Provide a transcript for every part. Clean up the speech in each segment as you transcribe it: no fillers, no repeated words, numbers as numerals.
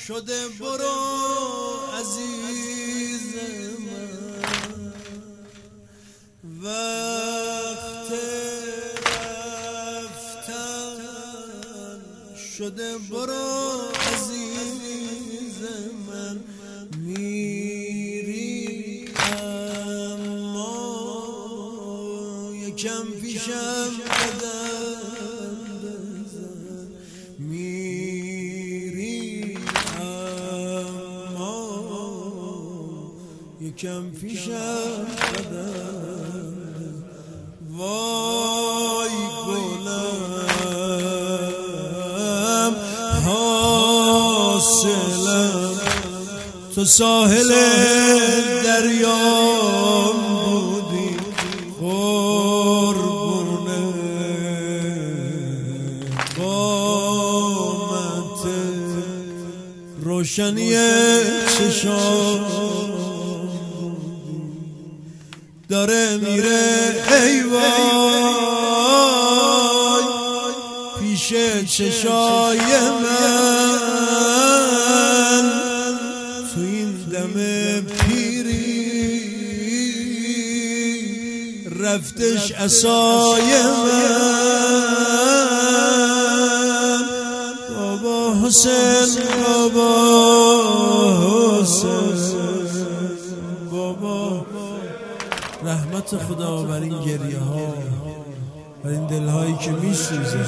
شده برو عزیز من، وقت رفتن شده برو عزیز من. میری اما یکم پیشم قدم بزن، میری اما یکم پیشم قدم بزن. وای گلم حاصلم تو ساحل دریام بودی، قربونه قامت روشنی چشام داره میره ای وای پیش چشای من، تو این دم پیری رفتش عصای من. بابا حسین بابا حسین بابا، رحمت خدا بر این گریه ها، بر این دل هایی که می سوزه.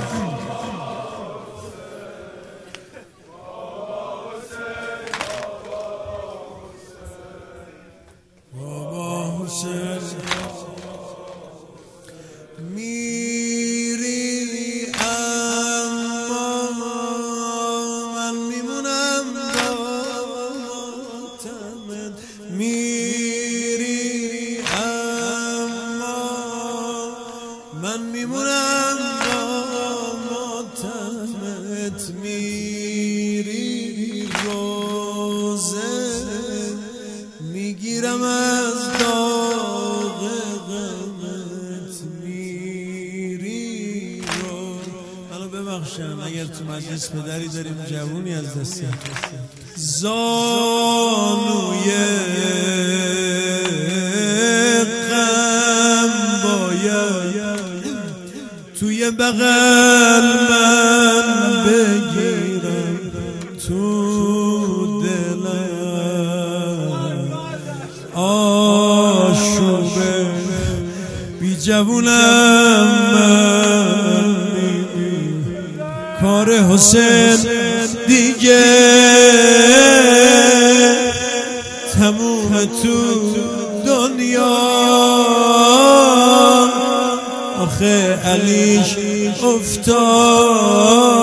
بابا حسین میری اما من میمونم دامتمت، میری اما من میمونم دامتمت، میری روزه میگیرم از داغ غمت، میری رو. منو ببخشن اگر تو مجلس پدری داریم جوونی از دست زانوی غم باید توی بغل من بگیرم، تو دلم آشوبه بی جوونم من، کار حسین دیگه تموم تو دنیا، آخه علیش افتاد